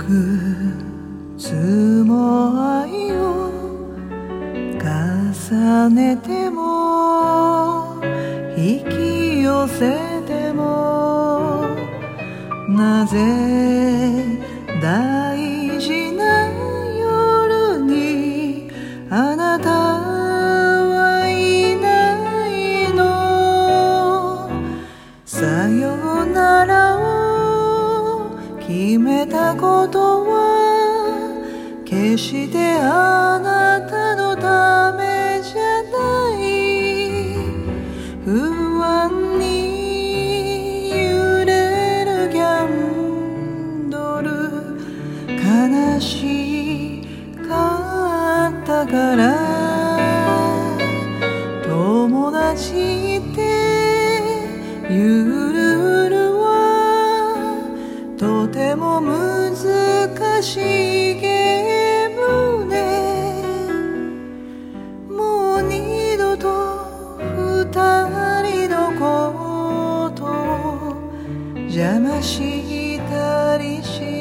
くつも愛を重ねても引き寄せてもなぜ大事な夜にあなたはいないの。さよならを決めたことは決してあなたのためじゃない。不安に揺れるキャンドル悲しかったから友達ってゆるるはとても難しいゲームね。もう二度と二人のことを邪魔したりし